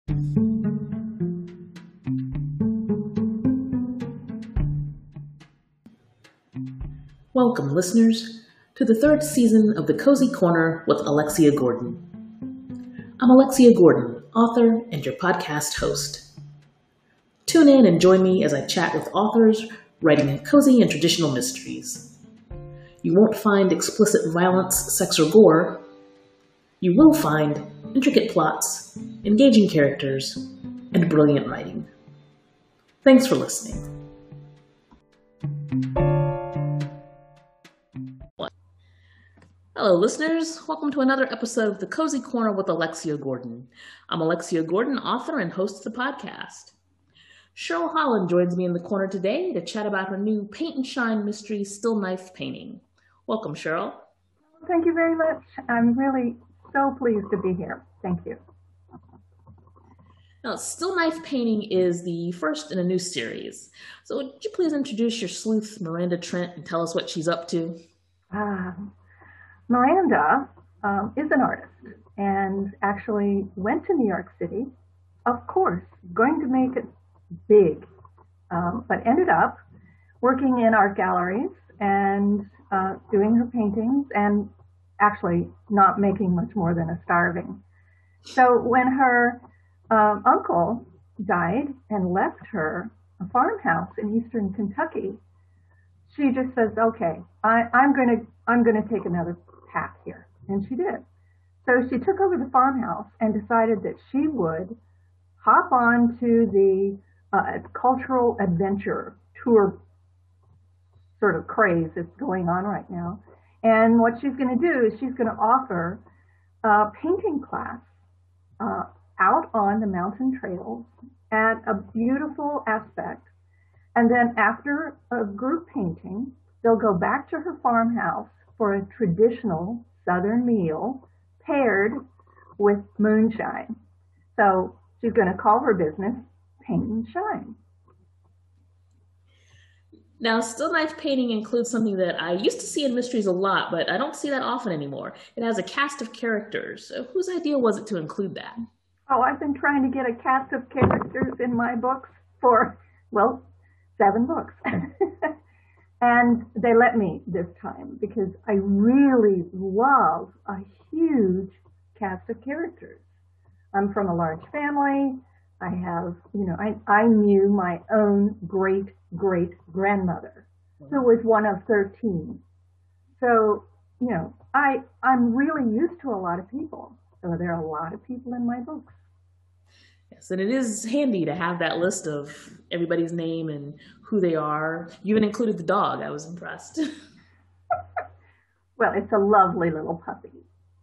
Welcome, listeners, to the third season of The Cozy Corner with Alexia Gordon. I'm Alexia Gordon, author and your podcast host. Tune in and join me as I chat with authors writing in cozy and traditional mysteries. You won't find explicit violence, sex, or gore. You will find intricate plots, engaging characters, and brilliant writing. Thanks for listening. Hello, listeners. Welcome to another episode of The Cozy Corner with Alexia Gordon. I'm Alexia Gordon, author and host of the podcast. Cheryl Holland joins me in the corner today to chat about her new paint and shine mystery, Still Knife Painting. Welcome, Cheryl. Thank you very much. I'm really so pleased to be here. Thank you. Now, Still Knife Painting is the first in a new series. So would you please introduce your sleuth, Miranda Trent, and tell us what she's up to? Miranda is an artist and actually went to New York City, of course, going to make it big, but ended up working in art galleries and doing her paintings and actually not making much more than a starving. So when her uncle died and left her a farmhouse in eastern Kentucky, she just says, okay, I'm gonna take another path here. And she did. So she took over the farmhouse and decided that she would hop on to the cultural adventure tour sort of craze that's going on right now. And what she's going to do is she's going to offer a painting class out on the mountain trails at a beautiful aspect. And then after a group painting, they'll go back to her farmhouse for a traditional Southern meal paired with moonshine. So she's going to call her business Paint and Shine. Now, Still Knife Painting includes something that I used to see in mysteries a lot, but I don't see that often anymore. It has a cast of characters. Whose idea was it to include that? Oh, I've been trying to get a cast of characters in my books for, 7 books. And they let me this time because I really love a huge cast of characters. I'm from a large family. I have, I knew my own great-great-grandmother who was one of 13. So, I'm really used to a lot of people. So there are a lot of people in my books. Yes, and it is handy to have that list of everybody's name and who they are. You even included the dog. I was impressed. Well, it's a lovely little puppy.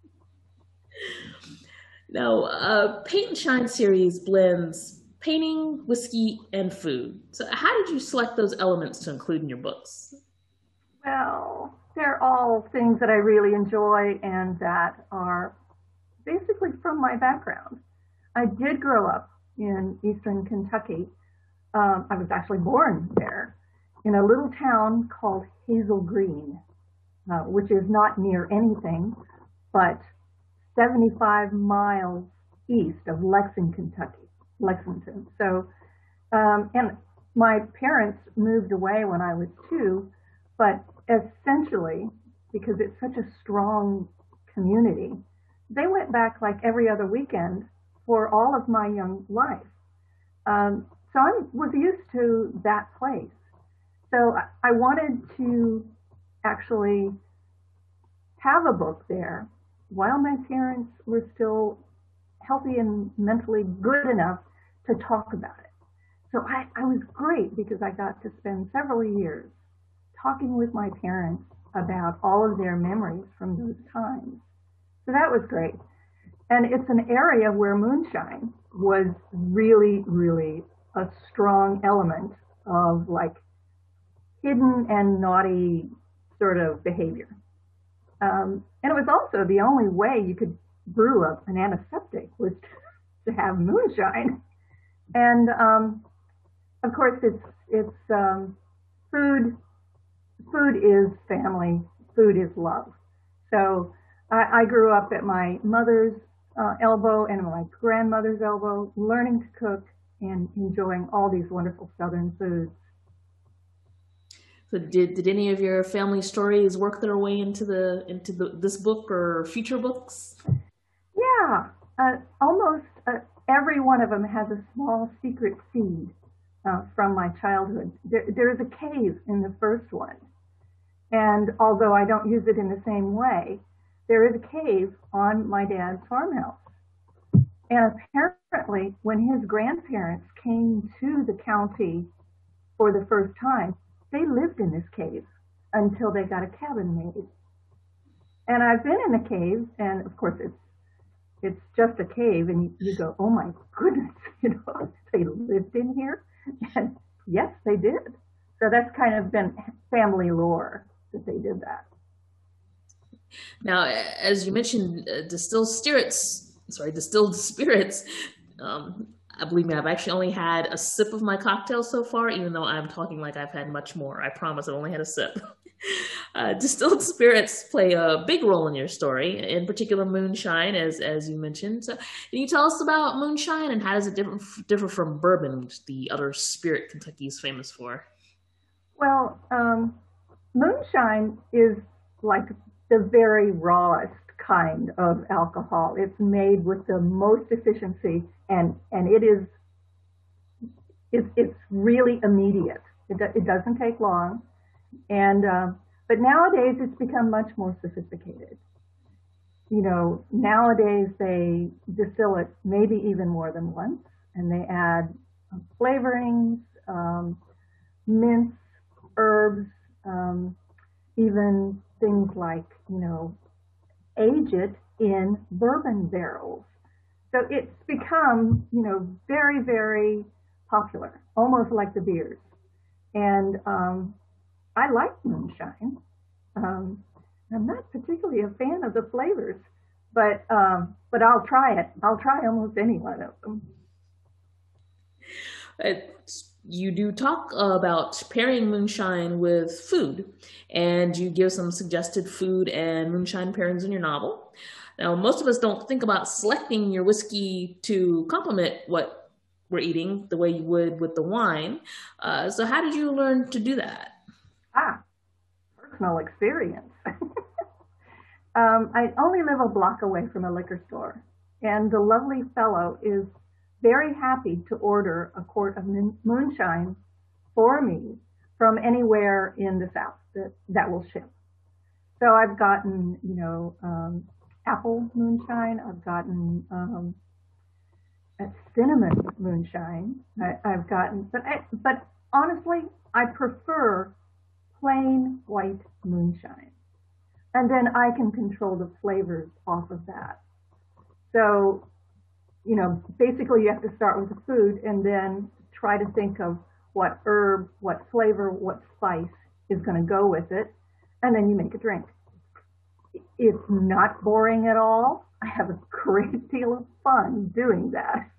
Now, Paint and Shine series blends painting, whiskey, and food. So how did you select those elements to include in your books? Well, they're all things that I really enjoy and that are basically from my background. I did grow up in eastern Kentucky. I was actually born there in a little town called Hazel Green, which is not near anything but 75 miles east of Lexington. So, and my parents moved away when I was 2, but essentially, because it's such a strong community, they went back like every other weekend for all of my young life. So I was used to that place. So I wanted to actually have a book there while my parents were still healthy and mentally good enough to talk about it. So I was great because I got to spend several years talking with my parents about all of their memories from those times. So that was great. And it's an area where moonshine was really, really a strong element of like hidden and naughty sort of behavior. And it was also the only way you could brew up an antiseptic was to have moonshine. And of course, it's food. Food is family. Food is love. So I grew up at my mother's elbow and my grandmother's elbow, learning to cook and enjoying all these wonderful Southern foods. So did any of your family stories work their way into this book or future books? Yeah, almost every one of them has a small secret seed from my childhood. There is a cave in the first one, and although I don't use it in the same way, there is a cave on my dad's farmhouse. And apparently, when his grandparents came to the county for the first time, they lived in this cave until they got a cabin made. And I've been in the cave, and of course it's just a cave, and you go, oh my goodness, they lived in here? And yes, they did. So that's kind of been family lore that they did that. Now, as you mentioned, distilled spirits. I believe me, I've actually only had a sip of my cocktail so far, even though I'm talking like I've had much more. I promise I've only had a sip. Distilled spirits play a big role in your story, in particular moonshine, as you mentioned. So, can you tell us about moonshine and how does it differ from bourbon, which the other spirit Kentucky is famous for? Well, moonshine is like the very rawest kind of alcohol. It's made with the most efficiency, and it's really immediate. It doesn't take long, and but nowadays it's become much more sophisticated. Nowadays they distill it maybe even more than once, and they add flavorings, mints, herbs, even things like age it in bourbon barrels. So it's become, very, very popular, almost like the beers. And I like moonshine. I'm not particularly a fan of the flavors, but I'll try it. I'll try almost any one of them. You do talk about pairing moonshine with food, and you give some suggested food and moonshine pairings in your novel. Now, most of us don't think about selecting your whiskey to complement what we're eating the way you would with the wine. So how did you learn to do that? Personal experience. I only live a block away from a liquor store, and the lovely fellow is very happy to order a quart of moonshine for me from anywhere in the South that will ship. So I've gotten, apple moonshine. I've gotten cinnamon moonshine. I've gotten, but honestly, I prefer plain white moonshine, and then I can control the flavors off of that. So basically you have to start with the food and then try to think of what herb, what flavor, what spice is going to go with it, and then you make a drink. It's not boring at all. I have a great deal of fun doing that.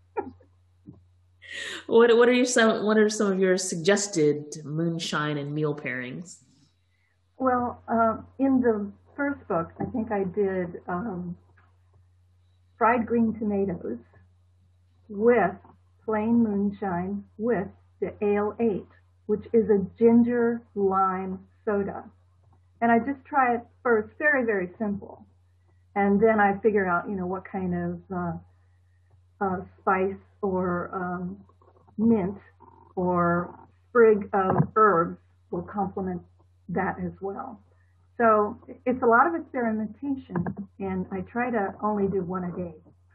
What are some of your suggested moonshine and meal pairings? Well, in the first book, I think I did fried green tomatoes with plain moonshine with the Ale 8, which is a ginger lime soda. And I just try it first, very, very simple. And then I figure out, what kind of spice or mint or sprig of herbs will complement that as well. So it's a lot of experimentation, and I try to only do one a day.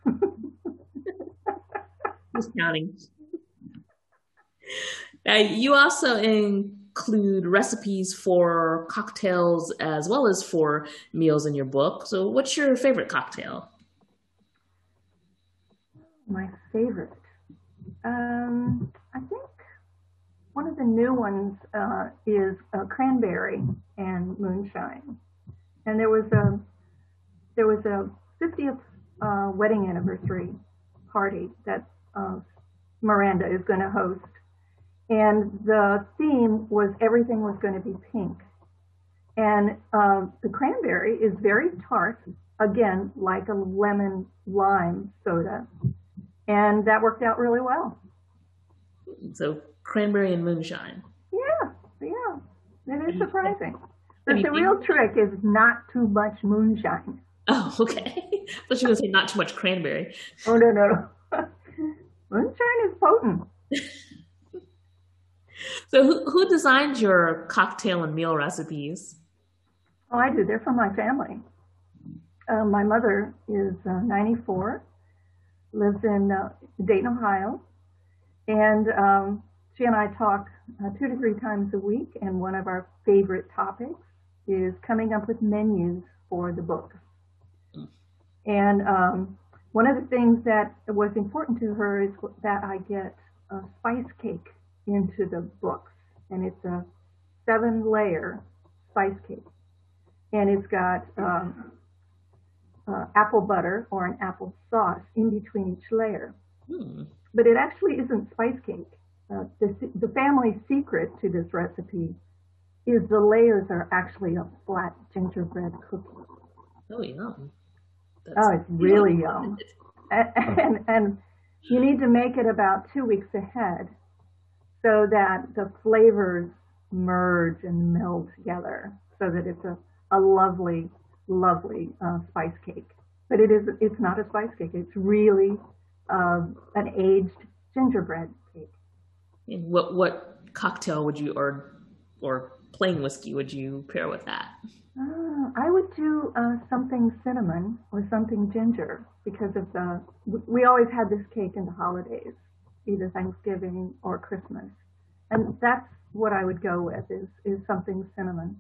Just counting. Now, you also include recipes for cocktails as well as for meals in your book. So what's your favorite cocktail? My favorite? I think one of the new ones is cranberry and moonshine. And there was a 50th wedding anniversary party that Miranda is going to host, and the theme was everything was going to be pink. And the cranberry is very tart, again, like a lemon lime soda. And that worked out really well. So cranberry and moonshine. Yeah, yeah. It is Have you, surprising. have But you the made real it? trick is not too much moonshine. Oh, okay. But you were gonna say not too much cranberry. Oh, no, no. Moonshine is potent. So who designed your cocktail and meal recipes? Oh, I do. They're from my family. My mother is 94, lives in Dayton, Ohio, and she and I talk 2 to 3 times a week. And one of our favorite topics is coming up with menus for the books. And one of the things that was important to her is that I get a spice cake into the books, and it's a 7-layer spice cake, and it's got apple butter or an apple sauce in between each layer. Hmm. But it actually isn't spice cake. The family secret to this recipe is the layers are actually a flat gingerbread cookie. Oh, yum. That's Oh, it's really yum. And you need to make it about 2 weeks ahead so that the flavors merge and meld together so that it's a lovely, lovely spice cake. But it's not a spice cake. It's really an aged gingerbread cake. And what cocktail would you or plain whiskey would you pair with that? I would do something cinnamon or something ginger because of we always had this cake in the holidays, either Thanksgiving or Christmas. And that's what I would go with is something cinnamon.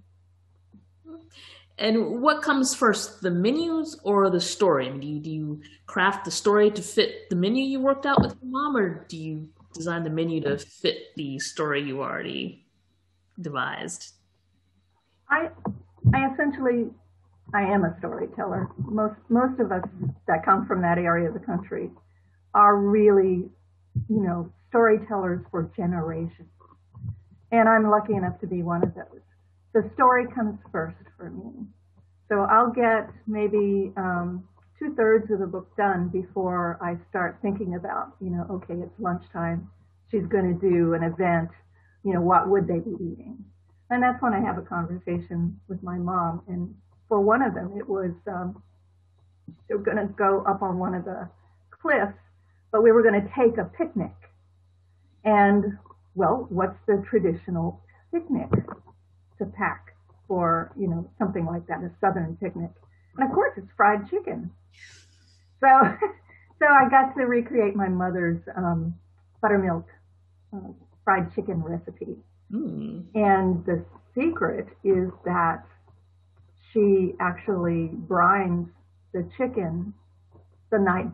And what comes first, the menus or the story? I mean, do you craft the story to fit the menu you worked out with your mom, or do you design the menu to fit the story you already devised? I I essentially I am a storyteller. Most of us that come from that area of the country are really, storytellers for generations. And I'm lucky enough to be one of those. The story comes first for me. So I'll get maybe 2/3 of the book done before I start thinking about, okay, it's lunchtime. She's going to do an event. What would they be eating? And that's when I have a conversation with my mom. And for one of them, it was they were going to go up on one of the cliffs, but we were going to take a picnic. And well, what's the traditional picnic to pack for, something like that, a southern picnic? And of course, it's fried chicken. So, so I got to recreate my mother's buttermilk uh, fried chicken recipe. Hmm. And the secret is that she actually brines the chicken the night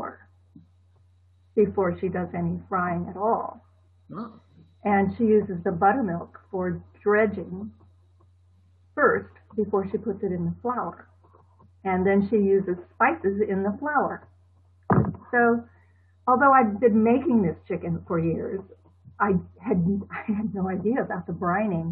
before she does any frying at all. Oh. And she uses the buttermilk for dredging first before she puts it in the flour. And then she uses spices in the flour. So, although I've been making this chicken for years, I had no idea about the brining.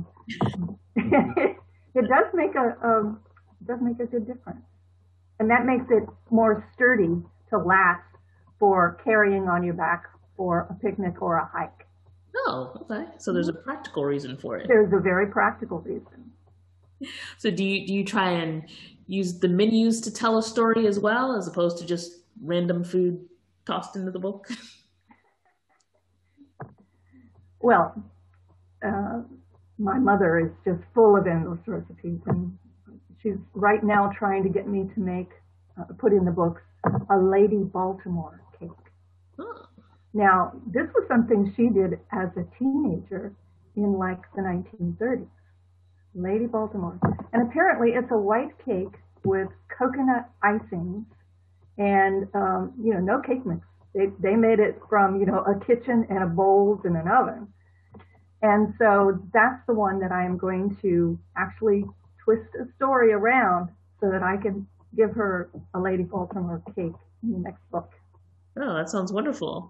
It does make a good difference, and that makes it more sturdy to last for carrying on your back for a picnic or a hike. Oh, okay. So there's a practical reason for it. There's a very practical reason. So do you try and use the menus to tell a story as well, as opposed to just random food tossed into the book? Well, uh, my mother is just full of endless recipes, and she's right now trying to get me to put in the books, a Lady Baltimore cake. Oh. Now, this was something she did as a teenager in like the 1930s. Lady Baltimore. And apparently it's a white cake with coconut icings and, no cake mix. They made it from, a kitchen and a bowls and an oven. And so that's the one that I am going to actually twist a story around so that I can give her a Lady Baltimore cake in the next book. Oh, that sounds wonderful.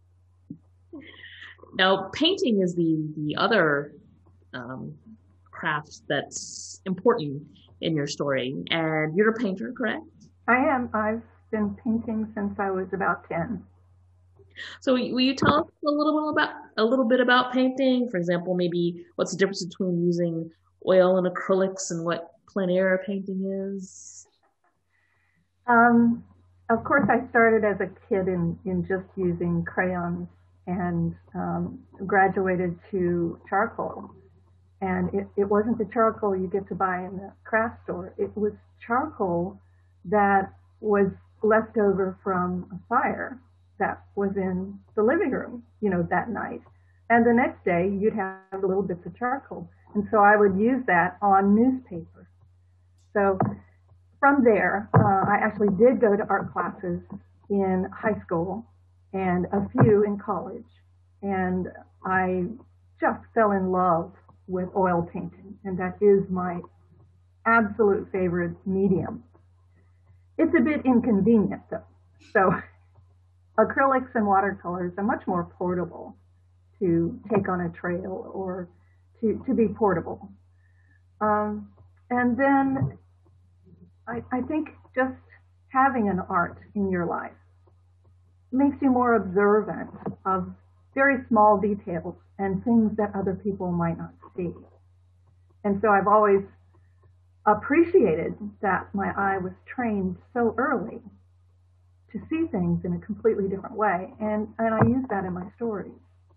Now, painting is the other um, craft that's important in your story. And you're a painter, correct? I am. I've been painting since I was about 10. So will you tell us a little bit about painting? For example, maybe what's the difference between using oil and acrylics and what plein air painting is? Um, of course, I started as a kid in just using crayons and graduated to charcoal. And it wasn't the charcoal you get to buy in the craft store. It was charcoal that was left over from a fire that was in the living room, that night. And the next day, you'd have little bits of charcoal. And so I would use that on newspaper. So from there, I actually did go to art classes in high school and a few in college. And I just fell in love with oil painting, and that is my absolute favorite medium. It's a bit inconvenient, though. So acrylics and watercolors are much more portable to take on a trail or to be portable. And then I think just having an art in your life makes you more observant of very small details and things that other people might not see. And so I've always appreciated that my eye was trained so early to see things in a completely different way. And I use that in my stories.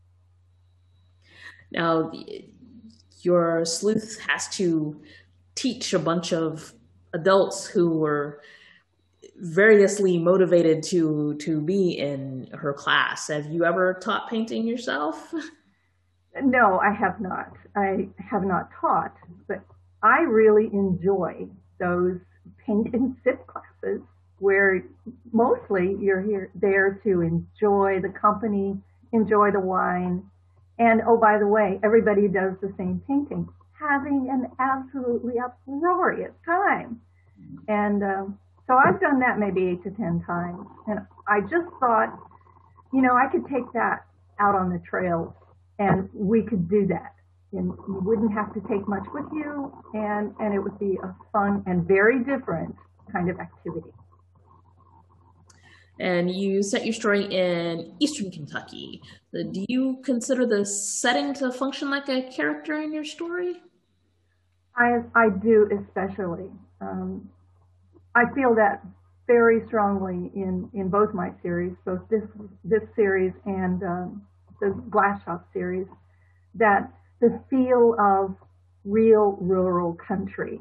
Now, your sleuth has to teach a bunch of adults who were variously motivated to be in her class. Have you ever taught painting yourself? No, I have not. I have not taught, but I really enjoy those paint and sip classes where mostly you're there to enjoy the company, enjoy the wine, and oh, by the way, everybody does the same painting, having an absolutely uproarious time. And so I've done that maybe 8 to 10 times. And I just thought, I could take that out on the trails and we could do that. And you wouldn't have to take much with you, and it would be a fun and very different kind of activity. And you set your story in Eastern Kentucky. Do you consider the setting to function like a character in your story? I do, especially. I feel that very strongly in both my series, both this series and the Glass Shop series, that the feel of real rural country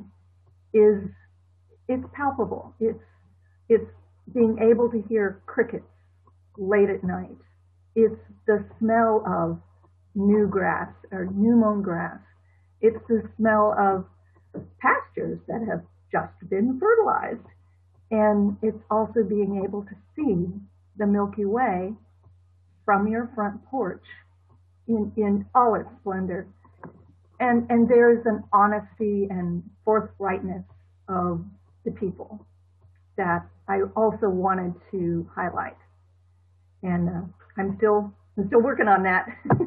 it's palpable. It's being able to hear crickets late at night. It's the smell of new grass or new mown grass. It's the smell of pastures that have just been fertilized. And it's also being able to see the Milky Way from your front porch in all its splendor. And there's an honesty and forthrightness of the people that I also wanted to highlight. And I'm still working on that.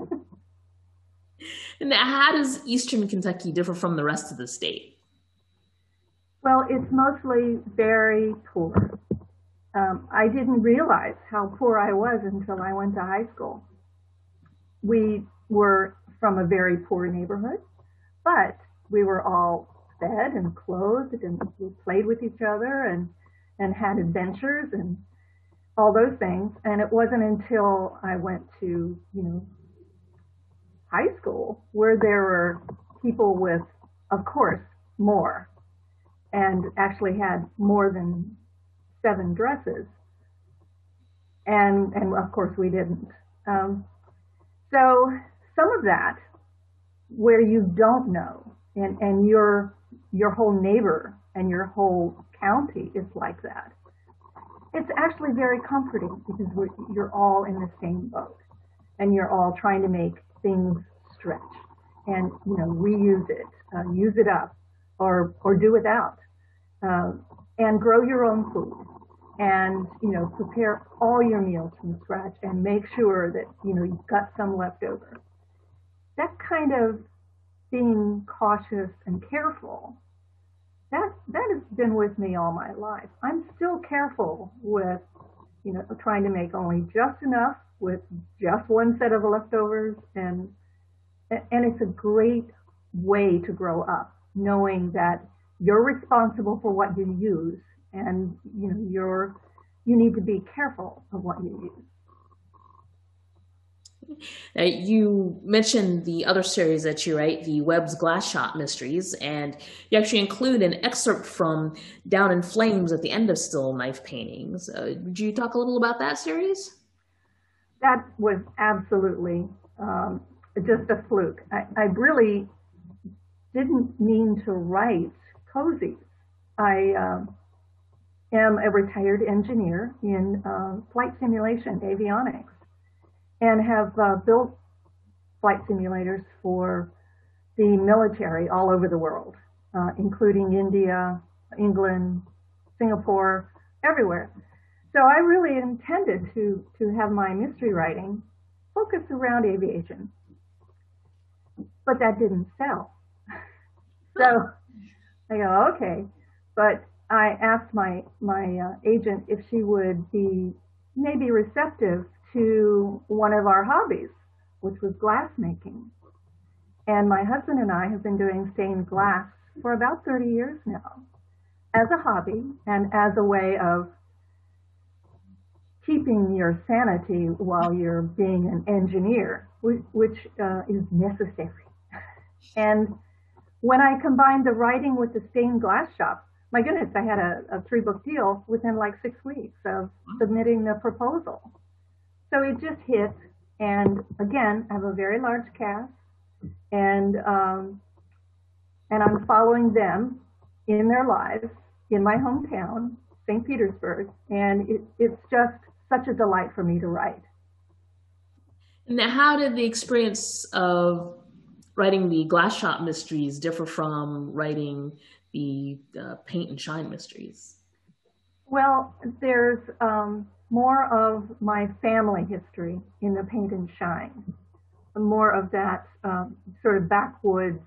And how does Eastern Kentucky differ from the rest of the state? Well, it's mostly very poor. I didn't realize how poor I was until I went to high school. We were from a very poor neighborhood, but we were all fed and clothed, and we played with each other and had adventures and all those things. And it wasn't until I went to, high school where there were people with, of course, more, and actually had more than 7 dresses. And of course we didn't. So some of that where you don't know, and your whole neighbor and your whole county is like that, it's actually very comforting because you're all in the same boat and you're all trying to make things stretch and reuse it, use it up, or do without, and grow your own food, and prepare all your meals from scratch and make sure that you've got some left over. That kind of being cautious and careful, that has been with me all my life. I'm still careful with, trying to make only just enough with just one set of leftovers, and it's a great way to grow up, knowing that you're responsible for what you use, and you need to be careful of what you use. You mentioned the other series that you write, the Webb's Glass Shop Mysteries, and you actually include an excerpt from Down in Flames at the end of Still Knife Paintings. Would you talk a little about that series? That was absolutely just a fluke. I really didn't mean to write cozies. I am a retired engineer in flight simulation, avionics, and have built flight simulators for the military all over the world, including India, England, Singapore, everywhere. So I really intended to have my mystery writing focus around aviation, but that didn't sell. So I go, okay, but I asked my agent if she would be maybe receptive to one of our hobbies, which was glass making. And my husband and I have been doing stained glass for about 30 years now as a hobby and as a way of keeping your sanity while you're being an engineer, which is necessary. And when I combined the writing with the stained glass shop, my goodness, I had a 3-book deal within like 6 weeks of submitting the proposal. So it just hit, and again, I have a very large cast, and I'm following them in their lives in my hometown, St. Petersburg, and it's just such a delight for me to write. Now, how did the experience of writing the Glass Shop Mysteries differ from writing the Paint and Shine Mysteries? Well, there's more of my family history in the Paint and Shine, more of that sort of backwoods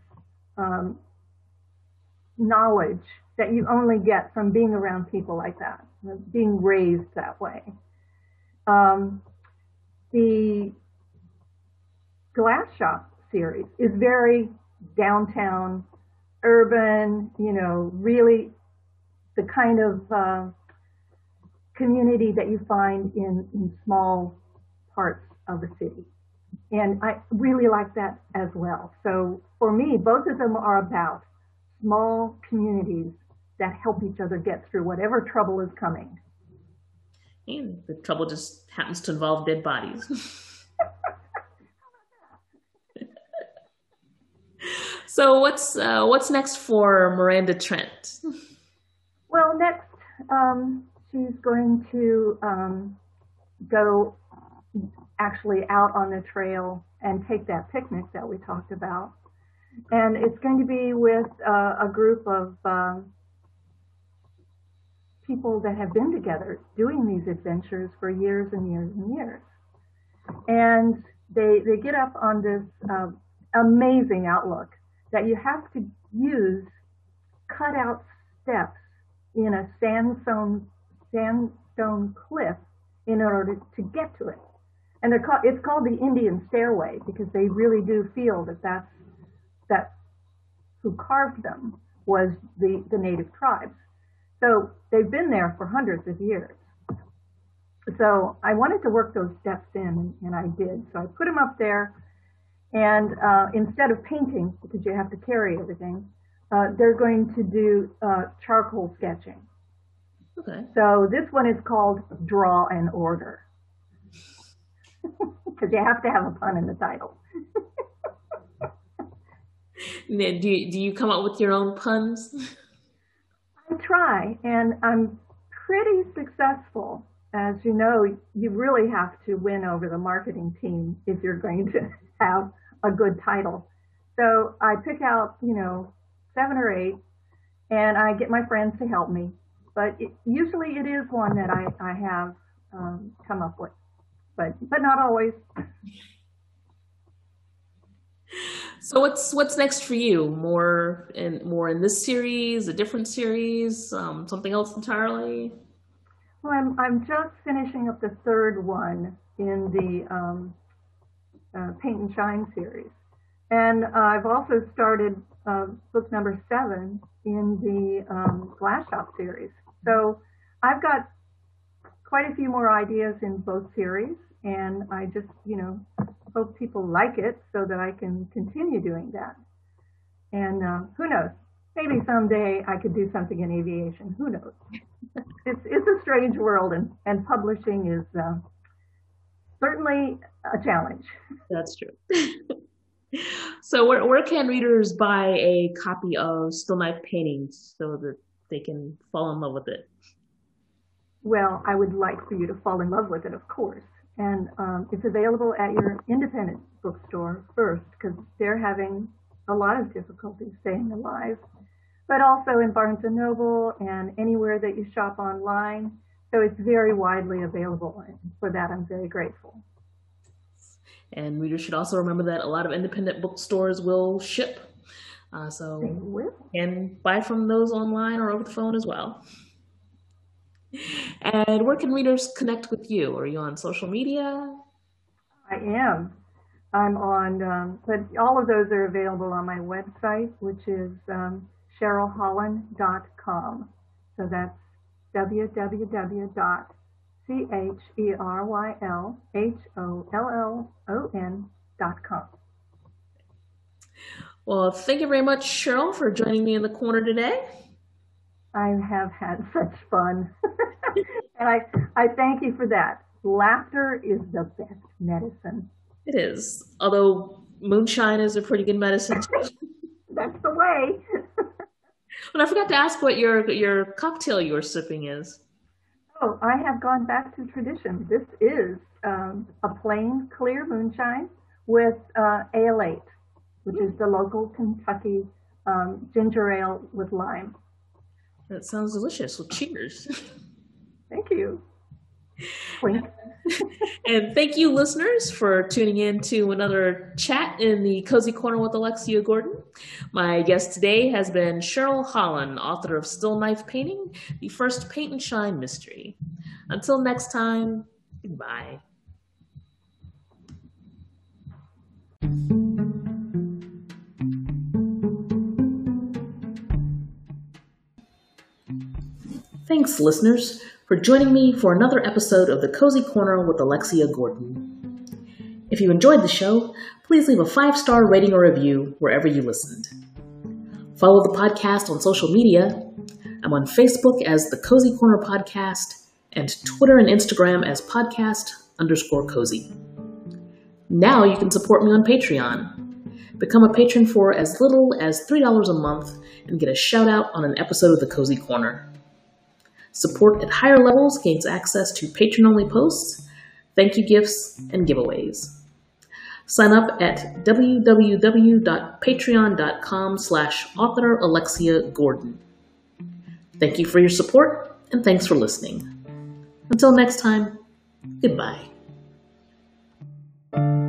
knowledge that you only get from being around people like that, being raised that way. The Glass Shop series is very downtown, urban, really the kind of community that you find in small parts of the city. And I really like that as well. So for me, both of them are about small communities that help each other get through whatever trouble is coming. And the trouble just happens to involve dead bodies. So what's next for Miranda Trent? Well, next she's going to go actually out on the trail and take that picnic that we talked about. And it's going to be with a group of people that have been together doing these adventures for years and years and years. And they get up on this amazing outlook that you have to use cut-out steps in a sandstone cliff in order to get to it. And it's called the Indian Stairway because they really do feel that who carved them was the native tribes. So they've been there for hundreds of years. So I wanted to work those steps in, and I did. So I put them up there, and instead of painting, because you have to carry everything, they're going to do charcoal sketching. Okay. So this one is called Draw and Order, because you have to have a pun in the title. Do you come up with your own puns? I try, and I'm pretty successful. As you know, you really have to win over the marketing team if you're going to have a good title. So I pick out, 7 or 8, and I get my friends to help me. But usually it is one that I have come up with, but not always. So what's next for you? More in this series, a different series, something else entirely? Well, I'm just finishing up the third one in the Paint and Shine series, and I've also started book number 7 in the Glass Shop series. So I've got quite a few more ideas in both series, and I just, hope people like it so that I can continue doing that. And who knows? Maybe someday I could do something in aviation. Who knows? It's a strange world, and publishing is certainly a challenge. That's true. So where can readers buy a copy of Still Knife Paintings so that they can fall in love with it? Well, I would like for you to fall in love with it, of course. And it's available at your independent bookstore first, because they're having a lot of difficulty staying alive. But also in Barnes & Noble and anywhere that you shop online. So it's very widely available. And for that, I'm very grateful. And readers should also remember that a lot of independent bookstores will ship. So They will. you can buy from those online or over the phone as well. And where can readers connect with you? Are you on social media? I am. I'm on, but all of those are available on my website, which is CherylHolland.com. So that's www.CherylHollon.com. Well, thank you very much, Cheryl, for joining me in the corner today. I have had such fun. And I thank you for that. Laughter is the best medicine. It is. Although moonshine is a pretty good medicine too. That's the way. But I forgot to ask what your cocktail you were sipping is. Oh, I have gone back to tradition. This is a plain clear moonshine with Ale 8, which is the local Kentucky ginger ale with lime. That sounds delicious. Well, cheers. Thank you. Clink. And thank you, listeners, for tuning in to another chat in the Cozy Corner with Alexia Gordon. My guest today has been Cheryl Holland, author of Still Knife Painting, the first paint and shine mystery. Until next time, goodbye. Thanks, listeners, for joining me for another episode of the Cozy Corner with Alexia Gordon. If you enjoyed the show, please leave a 5-star rating or review wherever you listened. Follow the podcast on social media. I'm on Facebook as the Cozy Corner Podcast and Twitter and Instagram as podcast_cozy. Now you can support me on Patreon. Become a patron for as little as $3 a month and get a shout out on an episode of the Cozy Corner. Support at higher levels gains access to patron-only posts, thank you gifts, and giveaways. Sign up at www.patreon.com/author Alexia Gordon. Thank you for your support, and thanks for listening. Until next time, goodbye.